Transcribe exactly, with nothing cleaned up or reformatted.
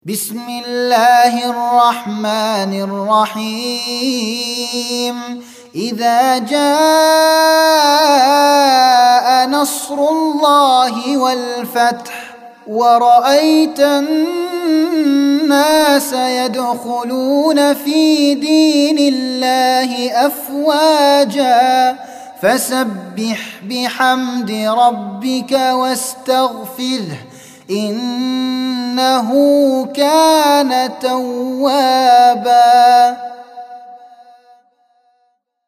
بسم الله الرحمن الرحيم إذا جاء نصر الله والفتح ورأيت الناس يدخلون في دين الله أفواجا فسبح بحمد ربك واستغفره إنه كان توابا.